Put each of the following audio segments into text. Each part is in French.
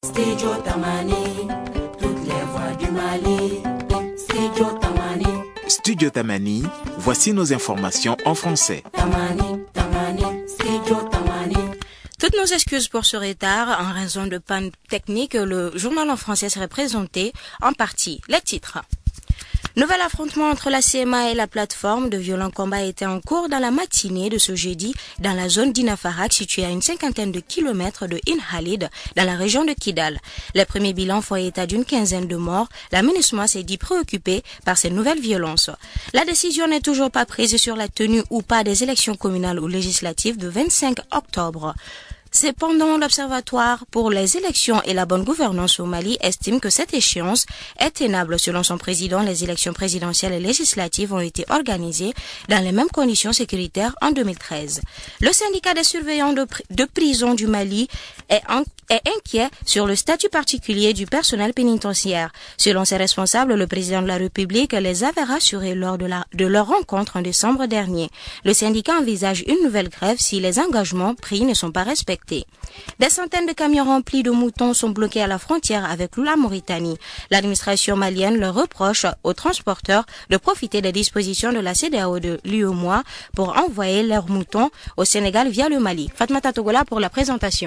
Studio Tamani, toutes les voix du Mali. Studio Tamani. Studio Tamani, voici nos informations en français. Tamani, Studio Tamani. Toutes nos excuses pour ce retard. En raison de panne technique, le journal en français serait présenté en partie. Les titres. Nouvel affrontement entre la CMA et la plateforme. De violents combats étaient en cours dans la matinée de ce jeudi dans la zone d'Inafarak située à une 50aine de kilomètres de Inhalid dans la région de Kidal. Les premiers bilans font état d'une 15aine de morts. La MINUSMA s'est dit préoccupée par ces nouvelles violences. La décision n'est toujours pas prise sur la tenue ou pas des élections communales ou législatives de 25 octobre. Cependant, l'Observatoire pour les élections et la bonne gouvernance au Mali estime que cette échéance est tenable. Selon son président, les élections présidentielles et législatives ont été organisées dans les mêmes conditions sécuritaires en 2013. Le syndicat des surveillants de prison du Mali est inquiet sur le statut particulier du personnel pénitentiaire. Selon ses responsables, le président de la République les avait rassurés lors de leur rencontre en décembre dernier. Le syndicat envisage une nouvelle grève si les engagements pris ne sont pas respectés. Des centaines de camions remplis de moutons sont bloqués à la frontière avec la Mauritanie. L'administration malienne leur reproche aux transporteurs de profiter des dispositions de la CEDEAO de l'UEMOA pour envoyer leurs moutons au Sénégal via le Mali. Fatmata Togola pour la présentation.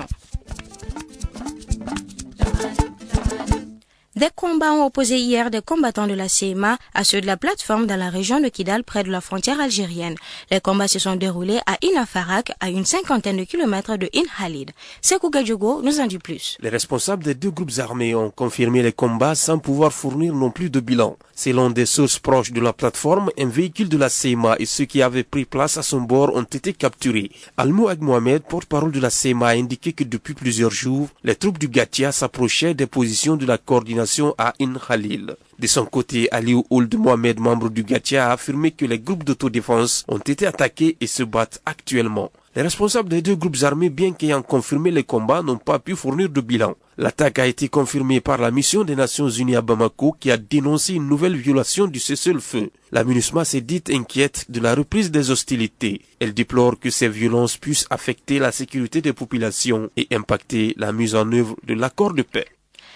Des combats ont opposé hier des combattants de la CMA à ceux de la plateforme dans la région de Kidal près de la frontière algérienne. Les combats se sont déroulés à Inafarak, à une 50aine de kilomètres de Inhalid. Sekou Gadjogo nous en dit plus. Les responsables des deux groupes armés ont confirmé les combats sans pouvoir fournir non plus de bilan. Selon des sources proches de la plateforme, un véhicule de la CMA et ceux qui avaient pris place à son bord ont été capturés. Almou Ag Mohamed, porte-parole de la CMA, a indiqué que depuis plusieurs jours, les troupes du Gatia s'approchaient des positions de la coordination à Khalil. De son côté, Aliou Ould Mohamed, membre du Gatia, a affirmé que les groupes d'autodéfense ont été attaqués et se battent actuellement. Les responsables des deux groupes armés, bien qu'ayant confirmé les combats, n'ont pas pu fournir de bilan. L'attaque a été confirmée par la mission des Nations Unies à Bamako qui a dénoncé une nouvelle violation du cessez-le-feu. La MINUSMA s'est dite inquiète de la reprise des hostilités. Elle déplore que ces violences puissent affecter la sécurité des populations et impacter la mise en œuvre de l'accord de paix.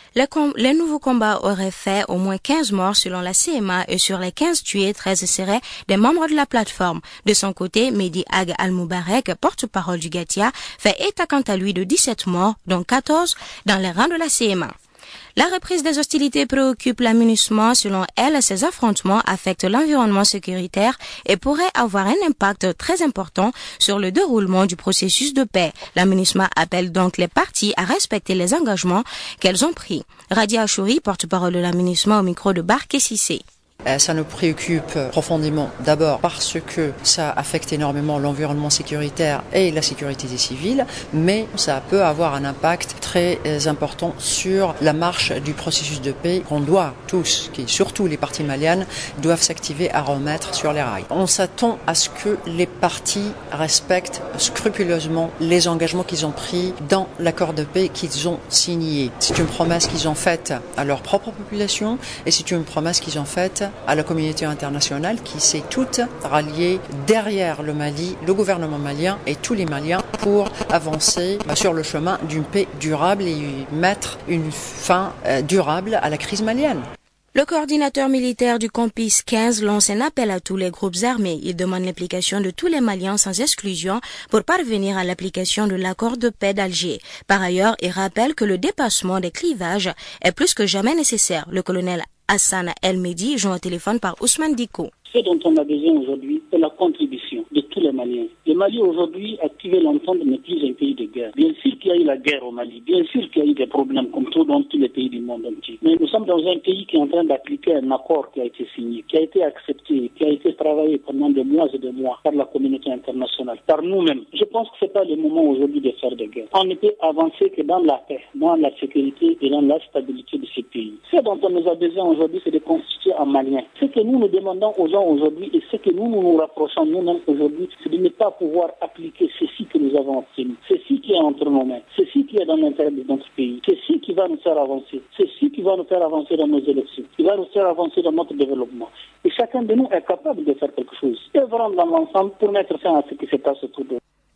Les nouveaux combats auraient fait au moins 15 morts selon la CMA et sur les 15 tués, 13 seraient des membres de la plateforme. De son côté, Mehdi Ag Al-Moubarek, porte-parole du Gatia, fait état quant à lui de 17 morts, dont 14 dans les rangs de la CMA. La reprise des hostilités préoccupe la MINUSMA. Selon elle, ces affrontements affectent l'environnement sécuritaire et pourraient avoir un impact très important sur le déroulement du processus de paix. La MINUSMA appelle donc les parties à respecter les engagements qu'elles ont pris. Radia Achouri, porte-parole de la MINUSMA au micro de Barké Sissé. Ça nous préoccupe profondément, d'abord parce que ça affecte énormément l'environnement sécuritaire et la sécurité des civils, mais ça peut avoir un impact très important sur la marche du processus de paix qu'on doit tous, surtout les parties maliennes, doivent s'activer à remettre sur les rails. On s'attend à ce que les parties respectent scrupuleusement les engagements qu'ils ont pris dans l'accord de paix qu'ils ont signé. C'est une promesse qu'ils ont faite à leur propre population et c'est une promesse qu'ils ont faite à la communauté internationale qui s'est toute ralliée derrière le Mali, le gouvernement malien et tous les Maliens pour avancer sur le chemin d'une paix durable et mettre une fin durable à la crise malienne. Le coordinateur militaire du Campus 15 lance un appel à tous les groupes armés. Il demande l'implication de tous les Maliens sans exclusion pour parvenir à l'application de l'accord de paix d'Alger. Par ailleurs, il rappelle que le dépassement des clivages est plus que jamais nécessaire. Le colonel Hassan El Mehdi, joint au téléphone par Ousmane Diko. Ce dont on a besoin aujourd'hui, c'est la contribution de tous les Maliens. Le Mali aujourd'hui, activé l'entente, n'est plus un pays de guerre. Bien sûr qu'il y a eu la guerre au Mali, bien sûr qu'il y a eu des problèmes comme tout dans tous les pays du monde entier. Mais nous sommes dans un pays qui est en train d'appliquer un accord qui a été signé, qui a été accepté, qui a été travaillé pendant des mois et des mois par la communauté internationale, par nous-mêmes. Je pense que ce n'est pas le moment aujourd'hui de faire des guerres. On ne peut avancer que dans la paix, dans la sécurité et dans la stabilité de ce pays. Ce dont on nous a besoin aujourd'hui, c'est de constituer un Malien. Ce que nous demandons aux gens aujourd'hui et ce que nous rapprochons nous-mêmes aujourd'hui, c'est de ne pas pouvoir appliquer ceci que nous avons obtenu, ceci qui est entre nos mains, ceci qui est dans l'intérêt de notre pays, ceci qui va nous faire avancer, ceci qui va nous faire avancer dans nos élections, qui va nous faire avancer dans notre développement. Et chacun de nous est capable de faire quelque chose. Œuvrons dans l'ensemble pour mettre fin à ce qui se passe autour de nous.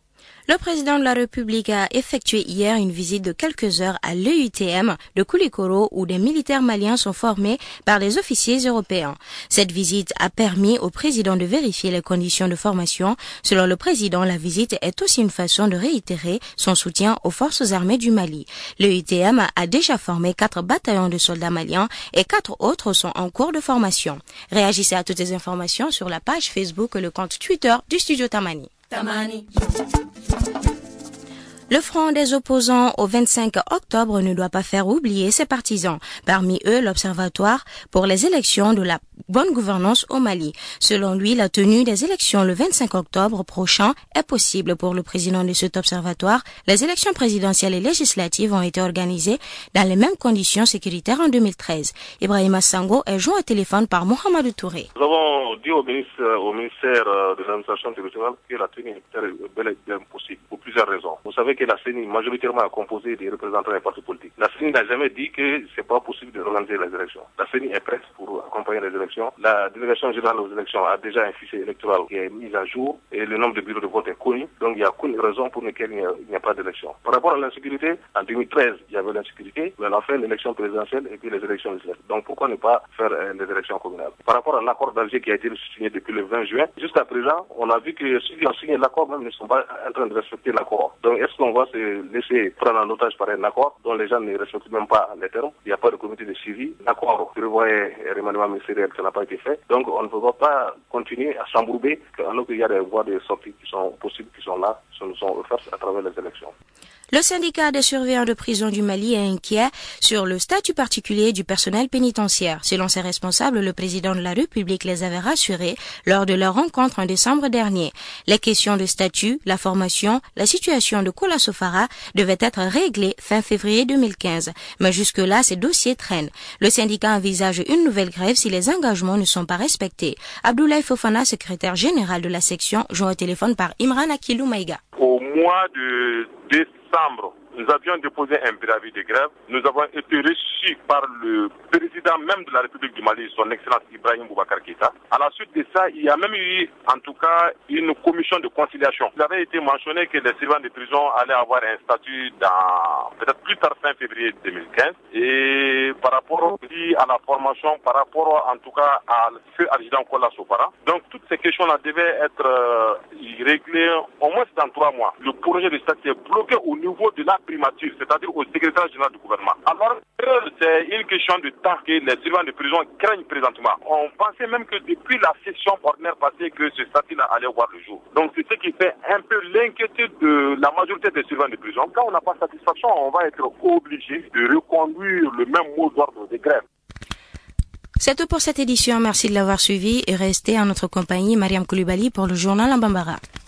Le président de la République a effectué hier une visite de quelques heures à l'EUTM de Koulikoro où des militaires maliens sont formés par des officiers européens. Cette visite a permis au président de vérifier les conditions de formation. Selon le président, la visite est aussi une façon de réitérer son soutien aux forces armées du Mali. L'EUTM a déjà formé 4 bataillons de soldats maliens et 4 autres sont en cours de formation. Réagissez à toutes ces informations sur la page Facebook et le compte Twitter du Studio Tamani. Le front des opposants au 25 octobre ne doit pas faire oublier ses partisans. Parmi eux, l'Observatoire pour les élections de la bonne gouvernance au Mali. Selon lui, la tenue des élections le 25 octobre prochain est possible pour le président de cet observatoire. Les élections présidentielles et législatives ont été organisées dans les mêmes conditions sécuritaires en 2013. Ibrahima Sango est joint au téléphone par Mohamed Touré. Nous avons dit au ministère de l'administration territoriale que la tenue est bel et bien possible pour plusieurs raisons. Vous savez que la CENI majoritairement est composée des représentants des partis politiques. La CENI n'a jamais dit que c'est pas possible de organiser les élections. La CENI est prête pour accompagner les élections. La délégation générale aux élections a déjà un fichier électoral qui est mis à jour et le nombre de bureaux de vote est connu. Donc il n'y a aucune raison pour laquelle il n'y a pas d'élection. Par rapport à l'insécurité, en 2013, il y avait l'insécurité, mais on a fait l'élection présidentielle et puis les élections législatives. Donc pourquoi ne pas faire les élections communales? Par rapport à l'accord d'Alger qui a été signé depuis le 20 juin, jusqu'à présent, on a vu que ceux qui ont signé l'accord même ne sont pas en train de respecter l'accord. Donc est-ce qu'on va se laisser prendre en otage par un accord dont les gens ne respectent même pas les termes? Il n'y a pas de comité de suivi. L'accord prévoyait un remaniement ministériel, ça n'a pas été fait. Donc on ne peut pas continuer à s'embourber alors qu'il y a des voies de sortie qui sont possibles, qui sont là, qui nous sont offertes à travers les élections. Le syndicat des surveillants de prison du Mali est inquiet sur le statut particulier du personnel pénitentiaire. Selon ses responsables, le président de la République les avait rassurés lors de leur rencontre en décembre dernier. Les questions de statut, la formation, la situation de Kola Sofara devaient être réglées fin février 2015. Mais jusque-là, ces dossiers traînent. Le syndicat envisage une nouvelle grève si les engagements ne sont pas respectés. Abdoulaye Fofana, secrétaire général de la section, joint au téléphone par Imran Akilou Maïga. Au mois de décembre, nous avions déposé un préavis de grève. Nous avons été reçus par le président même de la République du Mali, son Excellence Ibrahim Boubacar Keïta. À la suite de ça, il y a même eu, en tout cas, une commission de conciliation. Il avait été mentionné que les surveillants de prison allaient avoir un statut dans peut-être plus tard fin février 2015. Et par rapport aussi à la formation, par rapport en tout cas à feu adjudant Kola Sofara. Donc toutes ces questions-là devaient être réglées au moins dans 3 mois. Le projet de statut est bloqué au niveau de la primature, c'est-à-dire au secrétaire général du gouvernement. Alors, c'est une question de temps que les surveillants de prison craignent présentement. On pensait même que depuis la session ordinaire passée que ce statut-là allait voir le jour. Donc, c'est ce qui fait un peu l'inquiétude de la majorité des surveillants de prison. Quand on n'a pas satisfaction, on va être obligé de reconduire le même mot d'ordre de grève. C'est tout pour cette édition. Merci de l'avoir suivi et restez en notre compagnie. Mariam Koulibaly pour le journal en Bambara.